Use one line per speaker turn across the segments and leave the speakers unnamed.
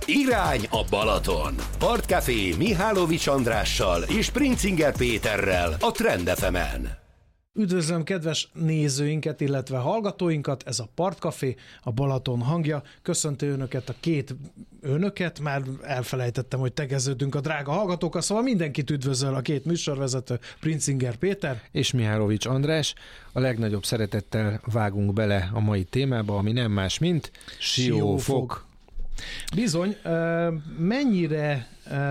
Irány a Balaton. Partcafé Mihálovics Andrással és Princinger Péterrel a Trend FM-en.
Üdvözlöm kedves nézőinket, illetve hallgatóinkat, ez a Partcafé, a Balaton hangja. Köszönti önöket a két önöket, már elfelejtettem, hogy tegeződünk a drága hallgatókkal, szóval mindenkit üdvözöl a két műsorvezető, Princinger Péter
és Mihálovics András. A legnagyobb szeretettel vágunk bele a mai témába, ami nem más, mint Siófok.
Bizony, mennyire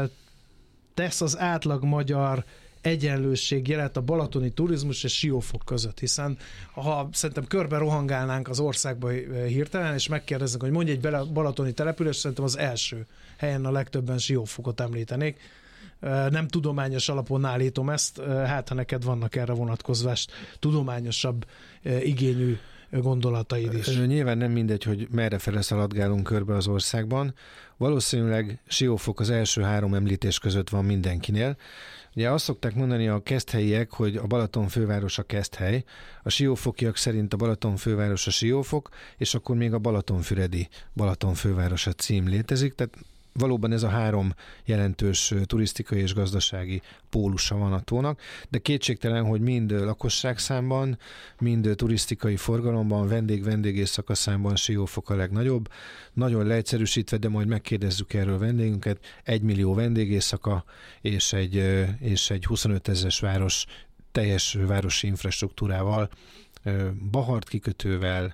tesz az átlag magyar egyenlőség jelet a balatoni turizmus és Siófok között, hiszen ha szerintem körbe rohangálnánk az országba hirtelen, és megkérdeznek, hogy mondj egy balatoni települést, szerintem az első helyen a legtöbben Siófokot említenék. Nem tudományos alapon állítom ezt, hát ha neked vannak erre vonatkozvást tudományosabb igényű gondolataid is.
Nyilván nem mindegy, hogy merre fele szaladgálunk körbe az országban. Valószínűleg Siófok az első három említés között van mindenkinél. Ugye azt szokták mondani a keszthelyiek, hogy a Balaton fővárosa Keszthely, a siófokiak szerint a Balaton fővárosa Siófok, és akkor még a balatonfüredi Balaton fővárosa cím létezik, tehát valóban ez a három jelentős turisztikai és gazdasági pólusa van a tónak, de kétségtelen, hogy mind lakosságszámban, mind turisztikai forgalomban, vendég-vendégész szakaszámban Siófok a legnagyobb. Nagyon leegyszerűsítve, de majd megkérdezzük erről vendégünket, 1 millió vendégészaka és egy 25 000-es város teljes városi infrastruktúrával, Bahart kikötővel,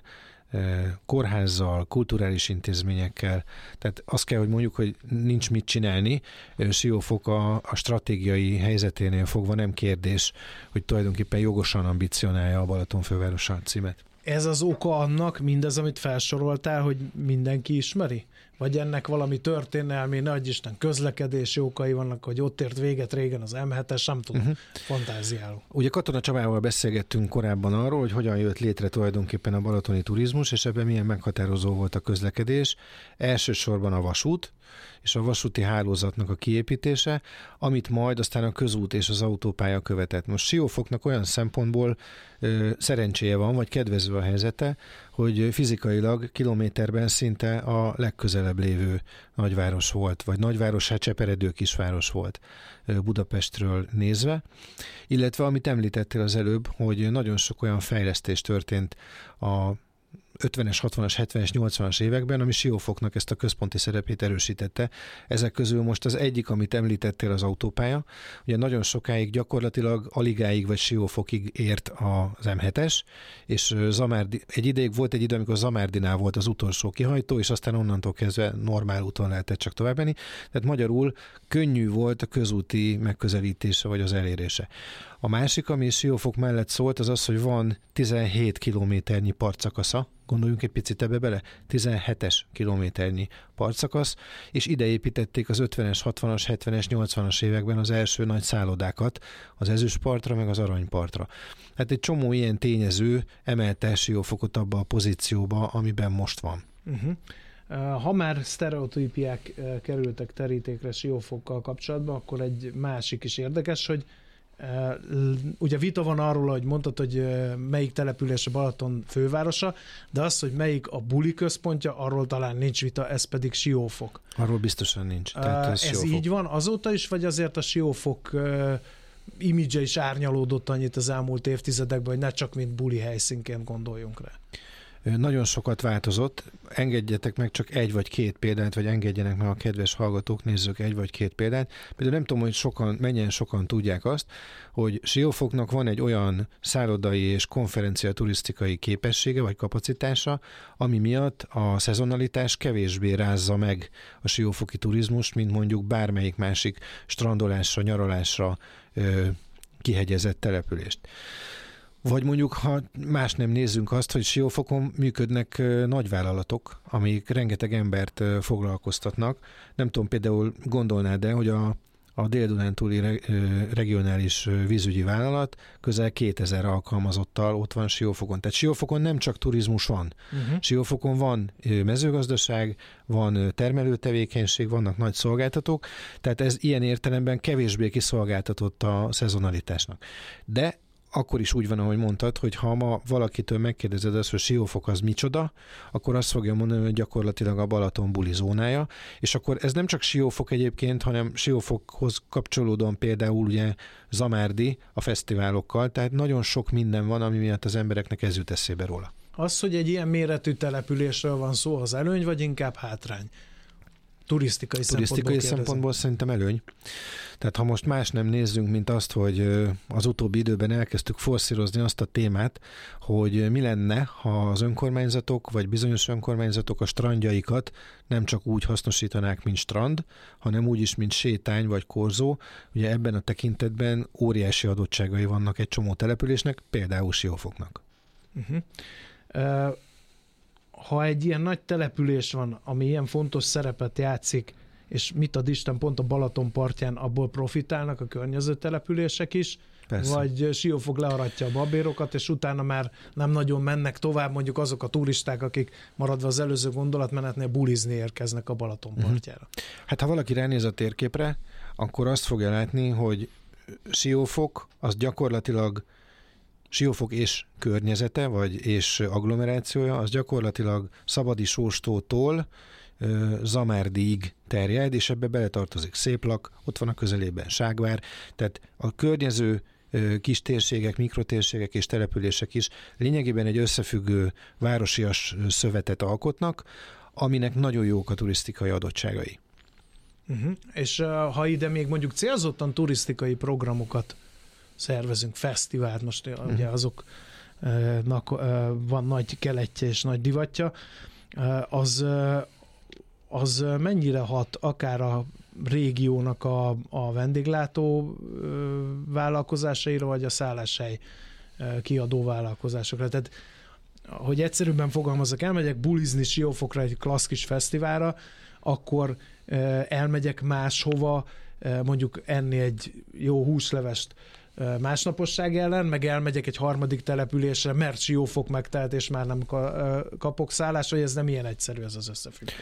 kórházzal, kulturális intézményekkel. Tehát azt kell, hogy mondjuk, hogy nincs mit csinálni. Siófok a stratégiai helyzeténél fogva nem kérdés, hogy tulajdonképpen jogosan ambicionálja a Balaton fővárosa címet.
Ez az oka annak, mindez, amit felsoroltál, hogy mindenki ismeri? Vagy ennek valami történelmi, nagy Isten közlekedési okai vannak, hogy ott ért véget régen az M7-es, nem tudom, fantáziáló.
Ugye Katona Csabával beszélgettünk korábban arról, hogy hogyan jött létre tulajdonképpen a balatoni turizmus, és ebben milyen meghatározó volt a közlekedés. Elsősorban a vasút, és a vasúti hálózatnak a kiépítése, amit majd aztán a közút és az autópálya követett. Most Siófoknak olyan szempontból szerencséje van, vagy kedvező a helyzete, hogy fizikailag kilométerben szinte a legközelebb lévő nagyváros volt, vagy nagyváros, hát cseperedő kisváros volt Budapestről nézve. Illetve amit említettél az előbb, hogy nagyon sok olyan fejlesztés történt a 50-es, 60-as, 70-es, 80-as években, ami Siófoknak ezt a központi szerepét erősítette. Ezek közül most az egyik, amit említettél, az autópálya. Ugye nagyon sokáig gyakorlatilag Aligáig vagy Siófokig ért az M7-es, és egy ideig volt egy idő, amikor Zamárdinál volt az utolsó kihajtó, és aztán onnantól kezdve normál úton lehetett csak továbbmenni. Tehát magyarul könnyű volt a közúti megközelítése vagy az elérése. A másik, ami Siófok mellett szólt, az az, hogy van 17 kilométernyi partszakasza, gondoljunk egy picit ebbe bele, 17-es kilométernyi partszakasz, és ide építették az 50-es, 60-as, 70-es, 80-as években az első nagy szállodákat, az Ezüstpartra, meg az Aranypartra. Hát egy csomó ilyen tényező emelte Siófokot abba a pozícióba, amiben most van.
Ha már sztereotípiák kerültek terítékre Siófokkal kapcsolatban, akkor egy másik is érdekes, hogy ugye vita van arról, hogy mondtad, hogy melyik település a Balaton fővárosa, de az, hogy melyik a buli központja, arról talán nincs vita, ez pedig Siófok.
Arról biztosan nincs.
Ez így van azóta is, vagy azért a Siófok imidzse is árnyalódott annyit az elmúlt évtizedekben, hogy ne csak mint buli helyszínként gondoljunk rá?
Nagyon sokat változott, engedjetek meg csak egy vagy két példát, vagy engedjenek meg a kedves hallgatók, nézzük egy vagy két példát. Például nem tudom, hogy mennyien sokan tudják azt, hogy Siófoknak van egy olyan szállodai és konferencia turisztikai képessége vagy kapacitása, ami miatt a szezonalitás kevésbé rázza meg a siófoki turizmust, mint mondjuk bármelyik másik strandolásra, nyaralásra kihegyezett települést. Vagy mondjuk, ha más nem nézzünk azt, hogy Siófokon működnek nagyvállalatok, amik rengeteg embert foglalkoztatnak. Nem tudom, például gondolnád-e, hogy a Dél-Dunántúli regionális vízügyi vállalat közel 2000 alkalmazottal ott van Siófokon. Tehát Siófokon nem csak turizmus van. Siófokon van mezőgazdaság, van termelőtevékenység, vannak nagy szolgáltatók, tehát ez ilyen értelemben kevésbé kiszolgáltatott a szezonalitásnak. De akkor is úgy van, ahogy mondtad, hogy ha ma valakitől megkérdezed azt, hogy Siófok az micsoda, akkor azt fogja mondani, hogy gyakorlatilag a Balaton buli zónája, és akkor ez nem csak Siófok egyébként, hanem Siófokhoz kapcsolódóan például ugye Zamárdi a fesztiválokkal, tehát nagyon sok minden van, ami miatt az embereknek ez jut eszébe róla.
Az, hogy egy ilyen méretű településről van szó, az előny, vagy inkább hátrány? Turisztikai
szempontból szerintem előny. Tehát ha most más nem nézzünk, mint azt, hogy az utóbbi időben elkezdtük forszírozni azt a témát, hogy mi lenne, ha az önkormányzatok, vagy bizonyos önkormányzatok a strandjaikat nem csak úgy hasznosítanák, mint strand, hanem úgy is, mint sétány vagy korzó. Ugye ebben a tekintetben óriási adottságai vannak egy csomó településnek, például Siófoknak.
Ha egy ilyen nagy település van, ami ilyen fontos szerepet játszik, és mit ad Isten pont a Balaton partján, abból profitálnak a környező települések is, persze. Vagy Siófok learatja a babérokat, és utána már nem nagyon mennek tovább mondjuk azok a turisták, akik maradva az előző gondolatmenetnél bulizni érkeznek a Balaton partjára.
Hát ha valaki ránéz a térképre, akkor azt fogja látni, hogy Siófok az gyakorlatilag Siófok és környezete, és agglomerációja, az gyakorlatilag Szabadi Sóstótól Zamárdiig terjed, és ebbe beletartozik Széplak, ott van a közelében Ságvár, tehát a környező kis térségek, mikrotérségek és települések is lényegében egy összefüggő városias szövetet alkotnak, aminek nagyon jók a turisztikai adottságai.
És ha ide még mondjuk célzottan turisztikai programokat szervezünk, fesztivált, most ugye azoknak van nagy keletje és nagy divatja, az mennyire hat akár a régiónak a vendéglátó vállalkozásaira, vagy a szálláshely kiadó vállalkozásokra. Tehát, hogy egyszerűbben fogalmazok, elmegyek bulizni Siófokra egy klassz kis fesztiválra, akkor elmegyek máshova, mondjuk enni egy jó húslevest másnaposság ellen, meg elmegyek egy harmadik településre, mert Siófok megtelt, és már nem kapok szállást, hogy ez nem ilyen egyszerű ez az összefüggés.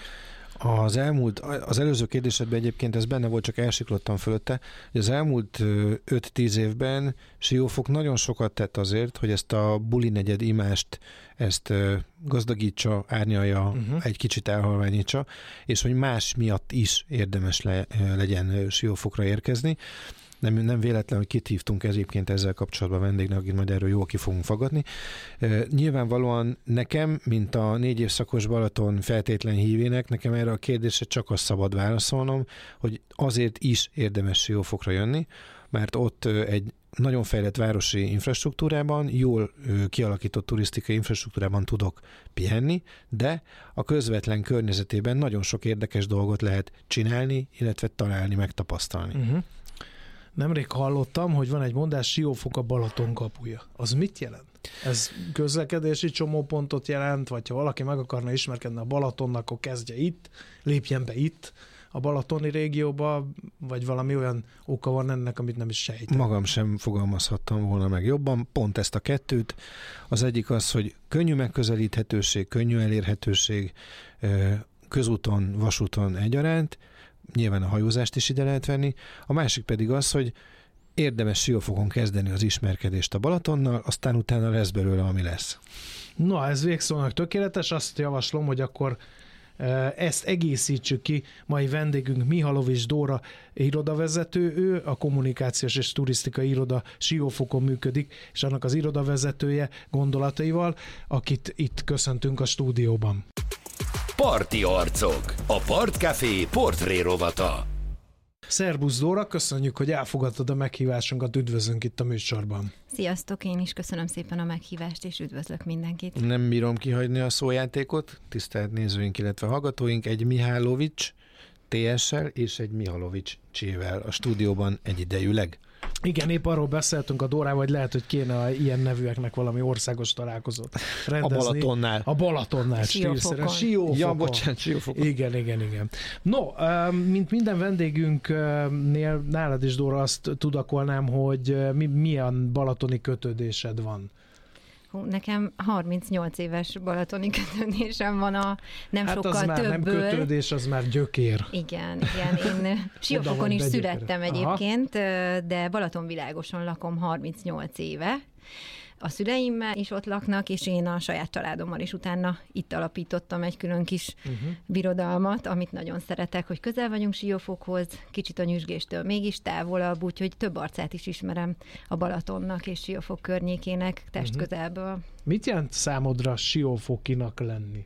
Az előző kérdésedben egyébként ez benne volt, csak elsiklottam fölötte, hogy az elmúlt 5-10 évben Siófok nagyon sokat tett azért, hogy ezt a buli negyed imást ezt gazdagítsa, árnyalja, egy kicsit elhalványítsa, és hogy más miatt is érdemes legyen Siófokra érkezni. Nem véletlen, hogy kit hívtunk egyébként ezzel kapcsolatban vendégnek, akit majd erről jól ki fogunk fogadni. Nyilvánvalóan nekem, mint a 4 évszakos Balaton feltétlen hívének, nekem erre a kérdésre csak azt szabad válaszolnom, hogy azért is érdemes Siófokra jönni, mert ott egy nagyon fejlett városi infrastruktúrában, jól kialakított turisztikai infrastruktúrában tudok pihenni, de a közvetlen környezetében nagyon sok érdekes dolgot lehet csinálni, illetve találni, megtapasztalni.
Nemrég hallottam, hogy van egy mondás, Siófok a Balaton kapuja. Az mit jelent? Ez közlekedési csomópontot jelent, vagy ha valaki meg akarna ismerkedni a Balatonnak, akkor kezdje itt, lépjen be itt, a balatoni régióba, vagy valami olyan oka van ennek, amit nem is sejtem.
Magam sem fogalmazhattam volna meg jobban, pont ezt a kettőt. Az egyik az, hogy könnyű megközelíthetőség, könnyű elérhetőség, közúton, vasúton egyaránt, nyilván a hajózást is ide lehet venni. A másik pedig az, hogy érdemes Siófokon kezdeni az ismerkedést a Balatonnal, aztán utána lesz belőle, ami lesz.
Na, ez végszónak tökéletes. Azt javaslom, hogy akkor ezt egészítsük ki. Mai vendégünk Mihalovics Dóra irodavezető, ő a kommunikációs és turisztikai iroda Siófokon működik, és annak az irodavezetője gondolataival, akit itt köszöntünk a stúdióban.
Parti arcok. A Partcafé portré rovata.
Szerbusz Dóra, köszönjük, hogy elfogadtad a meghívásunkat, üdvözlünk itt a műsorban.
Sziasztok, én is köszönöm szépen a meghívást, és üdvözlök mindenkit.
Nem bírom kihagyni a szójátékot, tisztelt nézőink, illetve hallgatóink, egy Mihálovics TS-sel és egy Mihalovics C-vel a stúdióban egyidejűleg.
Igen, épp arról beszéltünk a Dórával, hogy lehet, hogy kéne ilyen nevűeknek valami országos találkozót rendezni.
A Balatonnál.
A Balatonnál.
Siófokon.
Siófokon.
Ja, bocsánat, Siófokon.
Igen. No, mint minden vendégünknél, nálad is, Dóra, azt tudakolnám, hogy milyen balatoni kötődésed van.
Nekem 38 éves balatoni kötődésem van, nem
hát
sokkal
az már
többből.
Nem kötődés, az már gyökér.
Igen. Én Siófokon is születtem egyébként, de Balatonvilágoson lakom 38 éve. A szüleimmel is ott laknak, és én a saját családommal is utána itt alapítottam egy külön kis birodalmat, amit nagyon szeretek, hogy közel vagyunk Siófokhoz, kicsit a nyüzsgéstől mégis távolabb, úgyhogy több arcát is ismerem a Balatonnak és Siófok környékének testközelből.
Mit jelent számodra siófokinak lenni?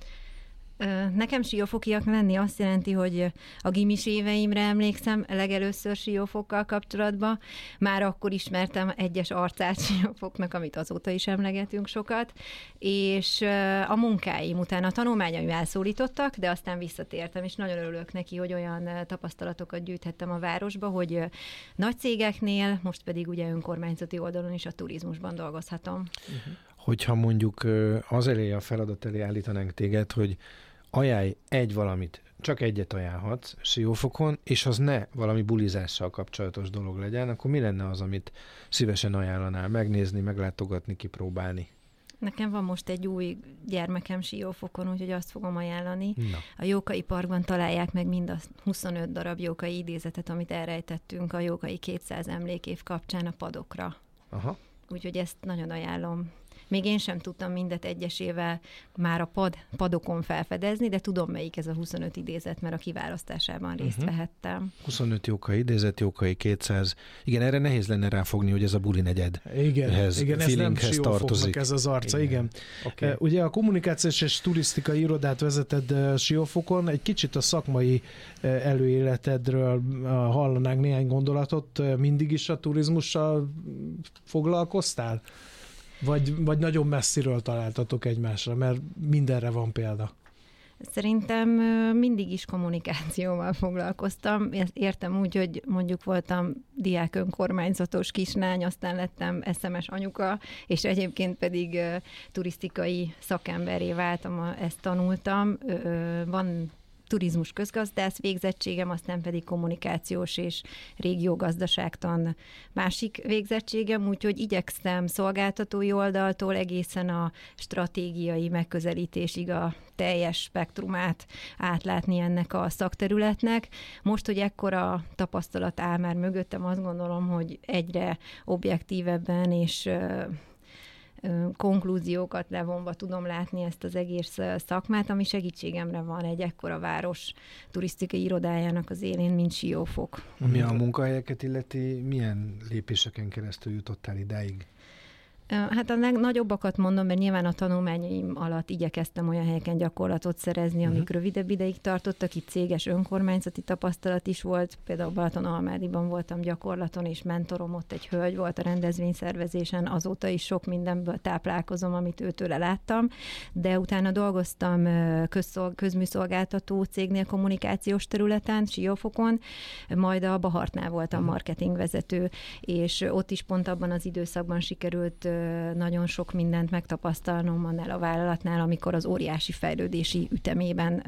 Nekem siófokiak lenni azt jelenti, hogy a gimis éveimre emlékszem legelőször Siófokkal kapcsolatban. Már akkor ismertem egyes arcát Siófoknak, amit azóta is emlegetünk sokat, és a munkáim után a tanulmányaim elszólítottak, de aztán visszatértem, és nagyon örülök neki, hogy olyan tapasztalatokat gyűjthettem a városba, hogy nagy cégeknél, most pedig ugye önkormányzati oldalon is a turizmusban dolgozhatom.
Hogyha mondjuk az elé a feladat elé állítanánk téged, hogy ajánlj egy valamit, csak egyet ajánlhatsz Siófokon, és az ne valami bulizással kapcsolatos dolog legyen, akkor mi lenne az, amit szívesen ajánlanál megnézni, meglátogatni, kipróbálni?
Nekem van most egy új gyermekem Siófokon, úgyhogy azt fogom ajánlani.
Na.
A Jókai Parkban találják meg mind a 25 darab jókai idézetet, amit elrejtettünk a Jókai 200 emlékév kapcsán a padokra.
Aha.
Úgyhogy ezt nagyon ajánlom. Még én sem tudtam mindet egyesével már a padokon felfedezni, de tudom, melyik ez a 25 idézet, mert a kiválasztásában részt vehettem.
25 jókai idézet, jókai 200. Igen, erre nehéz lenne ráfogni, hogy ez a buli negyed.
Igen, ez nem Siófoknak ez az arca, igen.
Okay.
Ugye a kommunikációs és turisztikai irodát vezeted Siófokon, egy kicsit a szakmai előéletedről hallanánk néhány gondolatot. Mindig is a turizmussal foglalkoztál? Vagy nagyon messziről találtatok egymásra, mert mindenre van példa.
Szerintem mindig is kommunikációval foglalkoztam. Értem úgy, hogy mondjuk voltam diák önkormányzatos kislány, aztán lettem SMS anyuka, és egyébként pedig turisztikai szakemberré váltam, ezt tanultam. Van turizmus közgazdász végzettségem, aztán pedig kommunikációs és régiógazdaságtan másik végzettségem, úgyhogy igyekszem szolgáltatói oldaltól egészen a stratégiai megközelítésig a teljes spektrumát átlátni ennek a szakterületnek. Most, hogy ekkora tapasztalat áll már mögöttem, azt gondolom, hogy egyre objektívebben és konklúziókat levonva tudom látni ezt az egész szakmát, ami segítségemre van egy ekkora város turisztikai irodájának az élén, mint Siófok.
Ami a munkahelyeket illeti, milyen lépéseken keresztül jutottál idáig?
Hát a legnagyobbakat mondom, mert nyilván a tanulmányaim alatt igyekeztem olyan helyeken gyakorlatot szerezni, amik rövidebb ideig tartottak, itt céges önkormányzati tapasztalat is volt, például Balatonalmádiban voltam gyakorlaton, és mentorom ott egy hölgy volt a rendezvényszervezésen, azóta is sok mindenből táplálkozom, amit őtőle láttam, de utána dolgoztam közműszolgáltató cégnél kommunikációs területen, Siófokon, majd a Bahartnál voltam marketingvezető, és ott is pont abban az időszakban sikerült nagyon sok mindent megtapasztalnom annál a vállalatnál, amikor az óriási fejlődési ütemében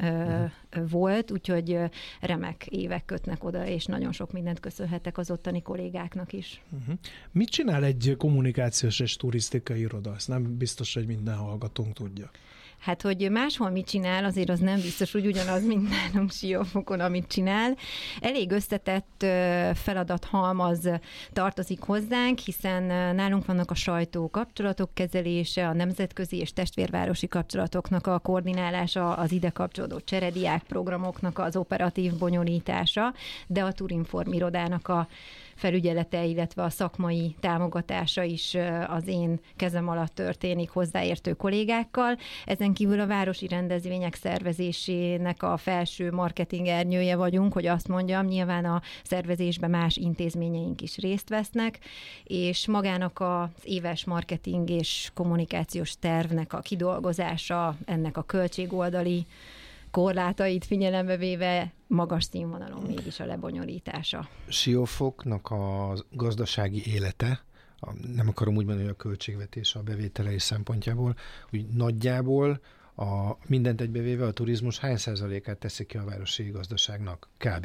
volt, úgyhogy remek évek kötnek oda, és nagyon sok mindent köszönhetek az ottani kollégáknak is.
Mit csinál egy kommunikációs és turisztikai iroda? Ezt nem biztos, hogy minden hallgatónk tudja.
Hát, hogy máshol mit csinál, azért az nem biztos, hogy ugyanaz, mint nálunk Siófokon, amit csinál. Elég összetett feladathalmaz tartozik hozzánk, hiszen nálunk vannak a sajtó kapcsolatok kezelése, a nemzetközi és testvérvárosi kapcsolatoknak a koordinálása, az ide kapcsolódó cserediák programoknak az operatív bonyolítása, de a Turinform irodának a felügyelete, illetve a szakmai támogatása is az én kezem alatt történik hozzáértő kollégákkal. Ezen kívül a városi rendezvények szervezésének a felső marketing ernyője vagyunk, hogy azt mondjam, nyilván a szervezésben más intézményeink is részt vesznek, és magának az éves marketing és kommunikációs tervnek a kidolgozása, ennek a költségoldali korlátait figyelembe véve magas színvonalon mégis a lebonyolítása.
Siófoknak a gazdasági élete, nem akarom úgy mondani, hogy a költségvetés a bevételei szempontjából, úgy nagyjából mindent egybevéve a turizmus hány százalékát teszi ki a városi gazdaságnak? Kb.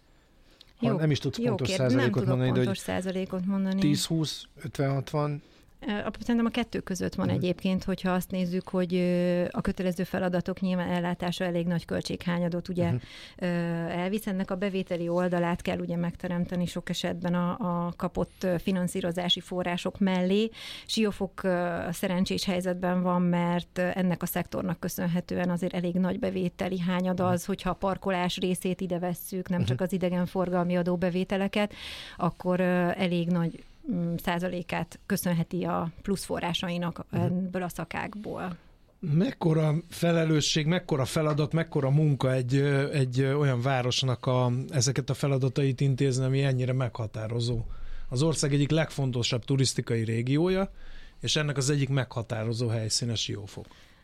Nem is tudsz pontos százalékot mondani,
pontos százalékot mondani.
10-20, 50-60?
Szerintem a kettő között van egyébként, hogyha azt nézzük, hogy a kötelező feladatok nyilván ellátása elég nagy költséghányadot ugye elvisz. Ennek a bevételi oldalát kell ugye megteremteni sok esetben a kapott finanszírozási források mellé. Siófok szerencsés helyzetben van, mert ennek a szektornak köszönhetően azért elég nagy bevételi hányad az, hogyha a parkolás részét ide vesszük, nem csak az idegenforgalmi adóbevételeket, akkor elég nagy százalékát köszönheti a plusz forrásainak ebből a szakákból.
Mekkora felelősség, mekkora feladat, mekkora munka egy olyan városnak ezeket a feladatait intézni, ami ennyire meghatározó. Az ország egyik legfontosabb turisztikai régiója, és ennek az egyik meghatározó helyszíne Siófok.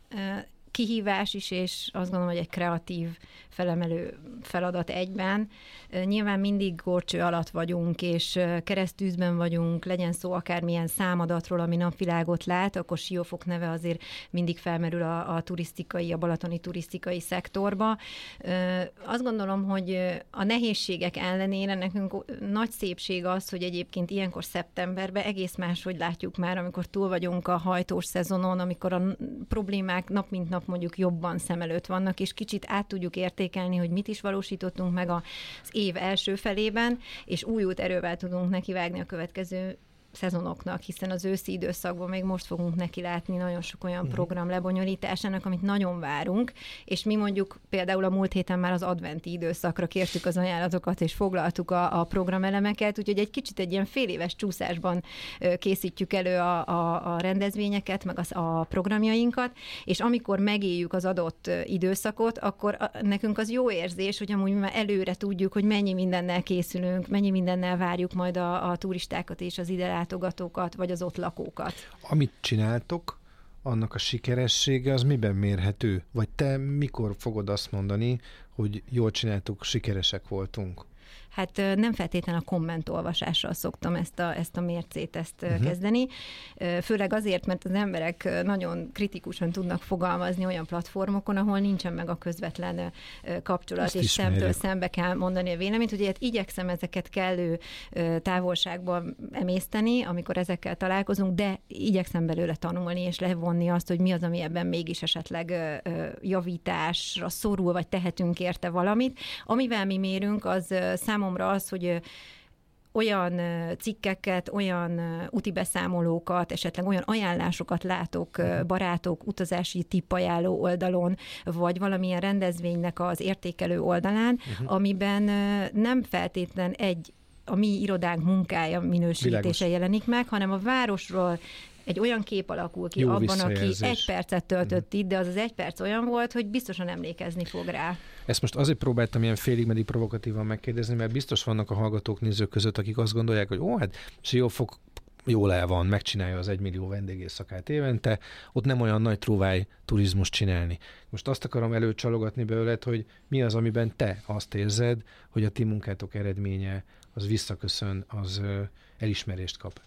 Kihívás is, és azt gondolom, hogy egy kreatív, felemelő feladat egyben. Nyilván mindig górcső alatt vagyunk, és keresztűzben vagyunk, legyen szó akármilyen számadatról, ami napvilágot lát, akkor Siófok neve azért mindig felmerül a balatoni turisztikai szektorba. Azt gondolom, hogy a nehézségek ellenére nekünk nagy szépség az, hogy egyébként ilyenkor szeptemberben egész máshogy látjuk már, amikor túl vagyunk a hajtós szezonon, amikor a problémák nap mint nap mondjuk jobban szem előtt vannak, és kicsit át tudjuk értékelni, hogy mit is valósítottunk meg az év első felében, és újult erővel tudunk nekivágni a következő szezonoknak, hiszen az őszi időszakban még most fogunk neki látni nagyon sok olyan program lebonyolításának, amit nagyon várunk, és mi mondjuk például a múlt héten már az adventi időszakra kértük az ajánlatokat, és foglaltuk a programelemeket, úgyhogy egy kicsit egy ilyen féléves csúszásban készítjük elő a rendezvényeket, meg a programjainkat, és amikor megéljük az adott időszakot, akkor nekünk az jó érzés, hogy amúgy már előre tudjuk, hogy mennyi mindennel készülünk, mennyi mindennel várjuk majd a turistákat és az ide látogatókat, vagy az ott lakókat.
Amit csináltok, annak a sikeressége az miben mérhető? Vagy te mikor fogod azt mondani, hogy jól csináltuk, sikeresek voltunk?
Hát nem feltétlenül a kommentolvasással szoktam ezt a mércét kezdeni. Főleg azért, mert az emberek nagyon kritikusan tudnak fogalmazni olyan platformokon, ahol nincsen meg a közvetlen kapcsolat, ezt és szemtől szembe kell mondani a véleményt. Ugye igyekszem ezeket kellő távolságban emészteni, amikor ezekkel találkozunk, de igyekszem belőle tanulni, és levonni azt, hogy mi az, ami ebben mégis esetleg javításra szorul, vagy tehetünk érte valamit. Amivel mi mérünk, az számomra az, hogy olyan cikkeket, olyan úti beszámolókat, esetleg olyan ajánlásokat látok barátok utazási tippajánló oldalon, vagy valamilyen rendezvénynek az értékelő oldalán, amiben nem feltétlen a mi irodánk munkája minősítése jelenik meg, hanem a városról egy olyan kép alakul ki abban, aki 1 percet töltött itt, de az 1 perc olyan volt, hogy biztosan emlékezni fog rá.
Ezt most azért próbáltam ilyen félig meddig provokatívan megkérdezni, mert biztos vannak a hallgatók, nézők között, akik azt gondolják, hogy hát Siófok jól el van, megcsinálja az 1 millió vendégészakát évente, ott nem olyan nagy trúváj turizmus csinálni. Most azt akarom előcsalogatni belőled, hogy mi az, amiben te azt érzed, hogy a ti munkátok eredménye az visszaköszön, az elismerést kap.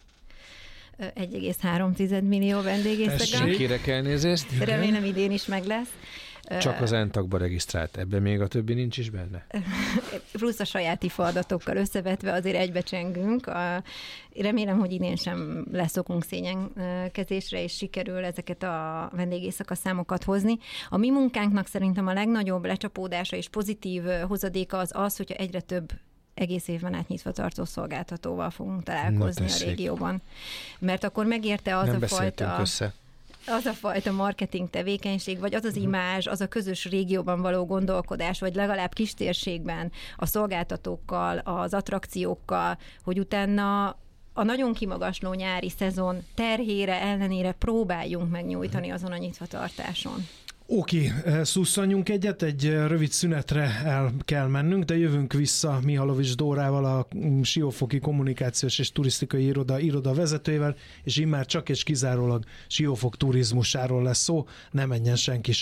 1,3 millió vendégészaka.
Kérek elnézést.
Remélem idén is meg lesz.
Csak az ENTAG-ba regisztrált, ebben még a többi nincs is benne?
Plusz a saját IFA adatokkal összevetve azért egybecsengünk. Remélem, hogy idén sem leszokunk szégyenkezésre, és sikerül ezeket a vendégészaka számokat hozni. A mi munkánknak szerintem a legnagyobb lecsapódása és pozitív hozadéka az, hogyha egyre több egész évben átnyitva tartó szolgáltatóval fogunk találkozni a régióban. Mert akkor megérte az a fajta marketing tevékenység, vagy az az imázs, az a közös régióban való gondolkodás, vagy legalább kistérségben a szolgáltatókkal, az attrakciókkal, hogy utána a nagyon kimagasló nyári szezon terhére, ellenére próbáljunk megnyújtani azon a nyitvatartáson.
Oké, szusszanjunk egyet, egy rövid szünetre el kell mennünk, de jövünk vissza Mihálovics Dórával, a Siófoki Kommunikációs és Turisztikai Iroda vezetőjével, és immár csak és kizárólag Siófok turizmusáról lesz szó, ne menjen senki